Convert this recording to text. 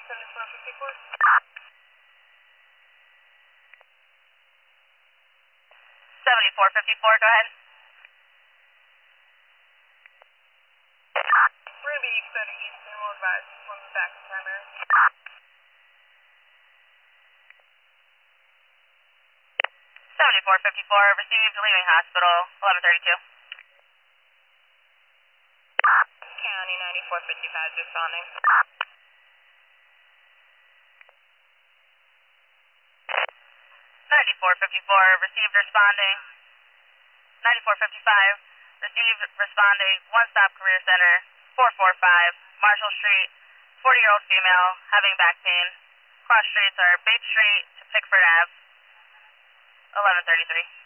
7454. 7454, go ahead. We're going to be extending Eastern, we'll advise when we're back to primary. 7454, received, leaving hospital, 1132. County 9455 responding. 9454, received, responding. 9455, received, responding, One Stop Career Center, 445, Marshall Street, 40-year-old female, having back pain. Cross streets are Bates Street to Pickford Ave, 1133.